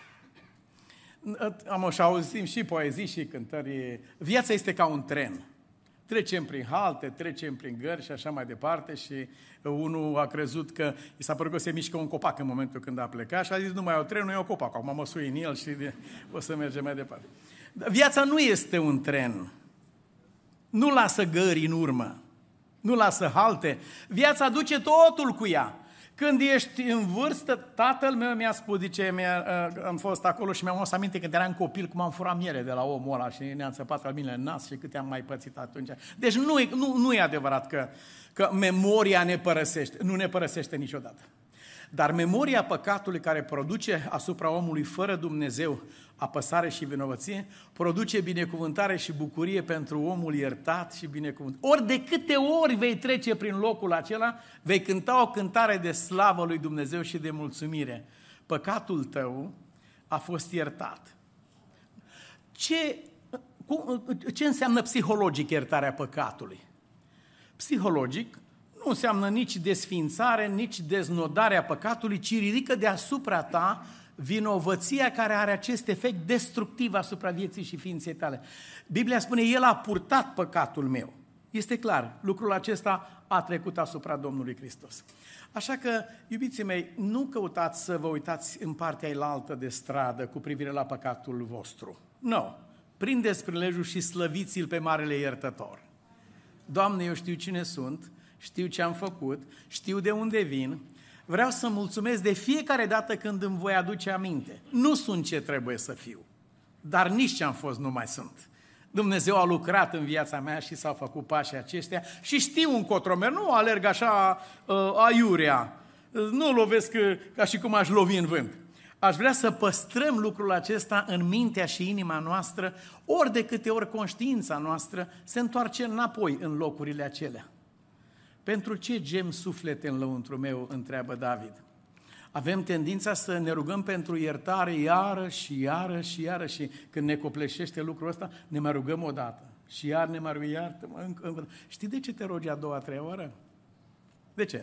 A: Am și auzit și poezii și cântări. Viața este ca un tren. Trecem prin halte, trecem prin gări și așa mai departe și unul a crezut că i s-a părut că se mișcă un copac în momentul când a plecat și a zis nu mai e o tren, nu e o copac. Acum mă sui în el și de, o să mergem mai departe. Viața nu este un tren. Nu lasă gări în urmă. Nu lasă halte. Viața duce totul cu ea. Când ești în vârstă, tatăl meu mi-a spus, zice, mi-a, am fost acolo și mi-am adus aminte când eram copil, cum am furat miere de la omul ăla și ne-a înțăpat al mine în nas și câte am mai pățit atunci. Deci nu e, nu, nu e adevărat că, că memoria ne părăsește, nu ne părăsește niciodată. Dar memoria păcatului care produce asupra omului fără Dumnezeu apăsare și vinovăție, produce binecuvântare și bucurie pentru omul iertat și binecuvântat. Ori de câte ori vei trece prin locul acela, vei cânta o cântare de slavă lui Dumnezeu și de mulțumire. Păcatul tău a fost iertat. Ce, ce înseamnă psihologic iertarea păcatului? Psihologic nu înseamnă nici desfințare, nici deznodarea păcatului, ci ridică deasupra ta vinovăția care are acest efect destructiv asupra vieții și ființei tale. Biblia spune, El a purtat păcatul meu. Este clar, lucrul acesta a trecut asupra Domnului Hristos. Așa că, iubiții mei, nu căutați să vă uitați în partea ailaltă de stradă cu privire la păcatul vostru. Nu. Prindeți prilejul și slăviți-L pe Marele Iertător. Doamne, eu știu cine sunt, știu ce am făcut, știu de unde vin, vreau să mulțumesc de fiecare dată când îmi voi aduce aminte. Nu sunt ce trebuie să fiu, dar nici ce am fost nu mai sunt. Dumnezeu a lucrat în viața mea și s-au făcut pașii aceștia și știu încotro merg, nu alerg așa uh, aiurea, nu lovesc uh, ca și cum aș lovi în vânt. Aș vrea să păstrăm lucrul acesta în mintea și inima noastră, ori de câte ori conștiința noastră se întoarce înapoi în locurile acelea. Pentru ce gem suflete în lăuntru meu, întreabă David. Avem tendința să ne rugăm pentru iertare iară și iară și iară și când ne copleșește lucrul ăsta, ne mai rugăm o dată. Și iar ne mai rugăm, iartă-mă, încă, încă. Știi de ce te rogi a doua, a treia oară? De ce?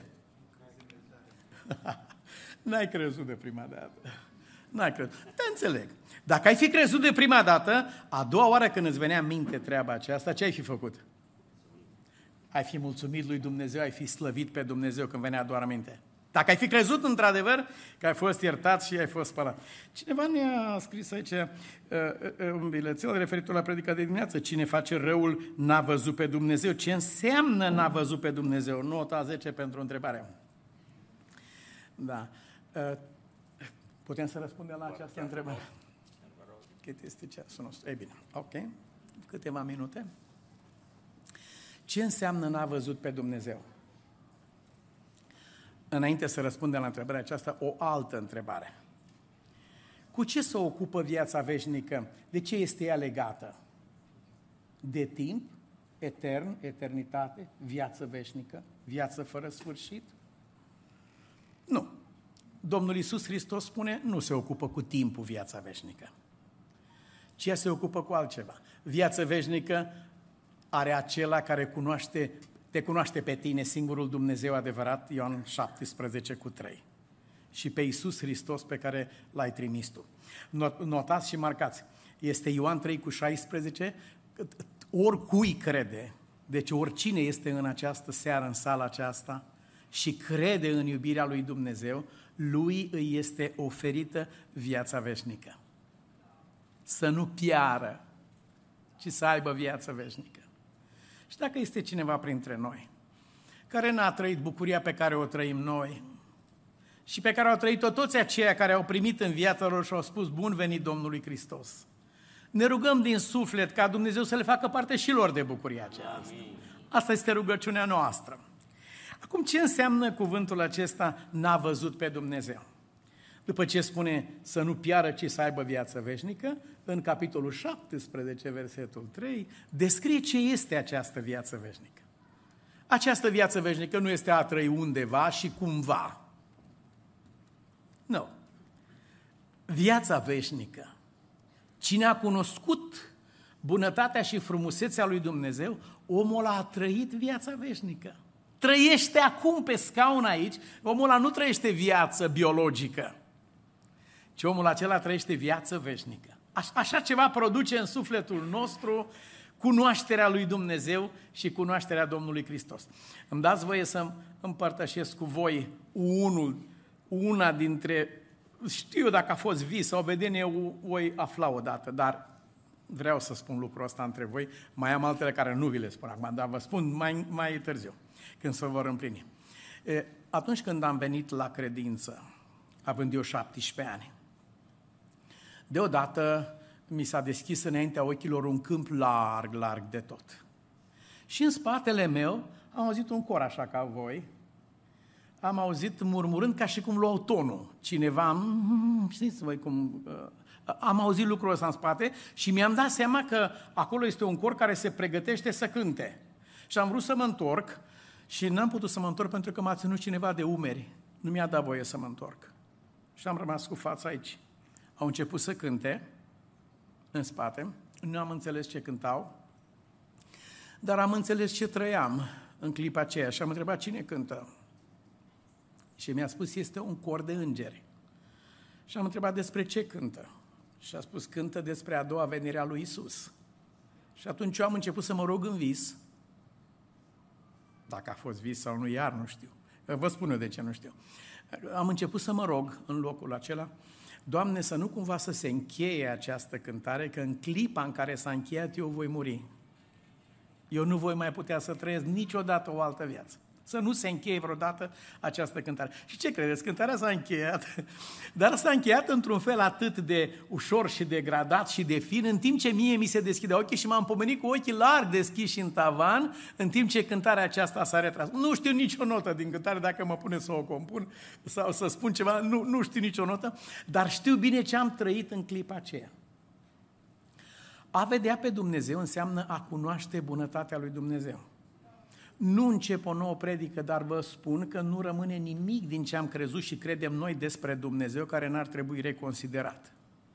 A: N-ai crezut de prima dată. N-ai crezut. Te înțeleg. Dacă ai fi crezut de prima dată, a doua oară când îți venea în minte treaba aceasta, ce ai fi făcut? Ai fi mulțumit lui Dumnezeu, ai fi slăvit pe Dumnezeu când venea doar minte. Dacă ai fi crezut într-adevăr că ai fost iertat și ai fost spălat. Cineva ne-a scris aici uh, uh, un bilețel referitor la predica de dimineață. Cine face răul n-a văzut pe Dumnezeu. Ce înseamnă n-a văzut pe Dumnezeu? Nota zece pentru întrebare. Da. Uh, putem să răspundem la această întrebare? Cât este ceasul nostru? Ei bine, ok. Câteva minute. Ce înseamnă n-a văzut pe Dumnezeu? Înainte să răspundem la întrebarea aceasta, o altă întrebare. Cu ce se ocupă viața veșnică? De ce este ea legată? De timp, etern, eternitate, viață veșnică, viață fără sfârșit? Nu. Domnul Iisus Hristos spune, nu se ocupă cu timpul viața veșnică, ci ea se ocupă cu altceva. Viața veșnică are acela care cunoaște, te cunoaște pe tine, singurul Dumnezeu adevărat, Ioan șaptesprezece cu trei. Și pe Iisus Hristos pe care l-ai trimis tu. Notați și marcați. Este Ioan trei cu șaisprezece, oricui crede, deci oricine este în această seară, în sala aceasta, și crede în iubirea lui Dumnezeu, lui îi este oferită viața veșnică. Să nu piară, ci să aibă viață veșnică. Și dacă este cineva printre noi care n-a trăit bucuria pe care o trăim noi și pe care au trăit-o toți aceia care au primit în viața lor și au spus bun venit Domnului Hristos, ne rugăm din suflet ca Dumnezeu să le facă parte și lor de bucuria aceasta. Asta este rugăciunea noastră. Acum, ce înseamnă cuvântul acesta n-a văzut pe Dumnezeu? După ce spune să nu piară, ci să aibă viață veșnică, în capitolul șaptesprezece, versetul trei, descrie ce este această viață veșnică. Această viață veșnică nu este a trăi undeva și cumva. Nu. Viața veșnică. Cine a cunoscut bunătatea și frumusețea lui Dumnezeu, omul a trăit viața veșnică. Trăiește acum pe scaun aici, omul ăla nu trăiește viață biologică, ci omul acela trăiește viață veșnică. Așa ceva produce în sufletul nostru cunoașterea lui Dumnezeu și cunoașterea Domnului Hristos. Îmi dați voie să împărtășesc cu voi unul, una dintre, știu dacă a fost vis sau vedenie, o voi afla odată, dar vreau să spun lucrul ăsta între voi. Mai am altele care nu vi le spun acum, dar vă spun mai, mai târziu, când se vor împlini. Atunci când am venit la credință, având eu șaptesprezece ani, deodată mi s-a deschis înaintea ochilor un câmp larg, larg de tot. Și în spatele meu am auzit un cor așa ca voi, am auzit murmurând ca și cum luau tonul. Cineva, știți voi cum... Am auzit lucrul ăsta în spate și mi-am dat seama că acolo este un cor care se pregătește să cânte. Și am vrut să mă întorc și n-am putut să mă întorc pentru că m-a ținut cineva de umeri. Nu mi-a dat voie să mă întorc. Și am rămas cu fața aici. Au început să cânte în spate, nu am înțeles ce cântau, dar am înțeles ce trăiam în clipa aceea și am întrebat cine cântă. Și mi-a spus, este un cor de îngeri. Și am întrebat despre ce cântă. Și a spus, cântă despre a doua venire a lui Isus. Și atunci eu am început să mă rog în vis, dacă a fost vis sau nu, iar nu știu. Vă spun eu de ce nu știu. Am început să mă rog în locul acela, Doamne, să nu cumva să se încheie această cântare, că în clipa în care s-a încheiat eu voi muri. Eu nu voi mai putea să trăiesc niciodată o altă viață. Să nu se încheie vreodată această cântare. Și ce credeți? Cântarea s-a încheiat, dar s-a încheiat într-un fel atât de ușor și de gradat și de fin, în timp ce mie mi se deschide ochii și m-am pomenit cu ochii larg deschiși în tavan, în timp ce cântarea aceasta s-a retras. Nu știu nicio notă din cântare, dacă mă pune să o compun sau să spun ceva, nu, nu știu nicio notă, dar știu bine ce am trăit în clipa aceea. A vedea pe Dumnezeu înseamnă a cunoaște bunătatea lui Dumnezeu. Nu încep o nouă predică, dar vă spun că nu rămâne nimic din ce am crezut și credem noi despre Dumnezeu care n-ar trebui reconsiderat.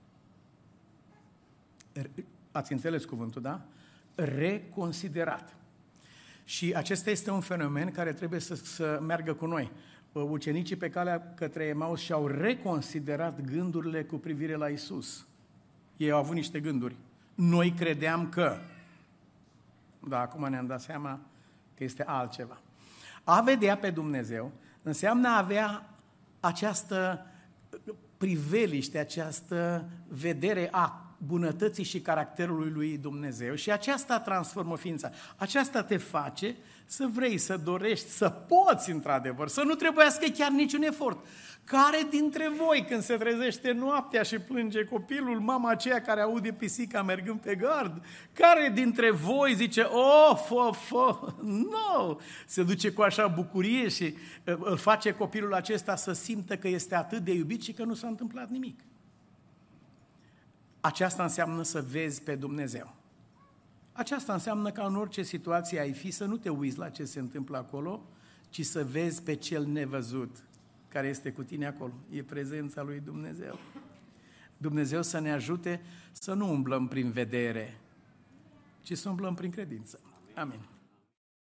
A: Ați înțeles cuvântul, da? Reconsiderat. Și acesta este un fenomen care trebuie să, să meargă cu noi. Ucenicii pe calea către Emaus și-au reconsiderat gândurile cu privire la Isus. Ei au avut niște gânduri. Noi credeam că... Da, acum ne-am dat seama că este altceva. A vedea pe Dumnezeu înseamnă a avea această priveliște, această vedere a bunătății și caracterului lui Dumnezeu și aceasta transformă ființa. Aceasta te face să vrei, să dorești, să poți într-adevăr, să nu trebuiască chiar niciun efort. Care dintre voi când se trezește noaptea și plânge copilul, mama aceea care aude pisica mergând pe gard, care dintre voi zice, of, of, of, no, se duce cu așa bucurie și îl face copilul acesta să simtă că este atât de iubit și că nu s-a întâmplat nimic. Aceasta înseamnă să vezi pe Dumnezeu. Aceasta înseamnă că în orice situație ai fi să nu te uiți la ce se întâmplă acolo, ci să vezi pe cel nevăzut care este cu tine acolo. E prezența lui Dumnezeu. Dumnezeu să ne ajute să nu umblăm prin vedere, ci să umblăm prin credință. Amin.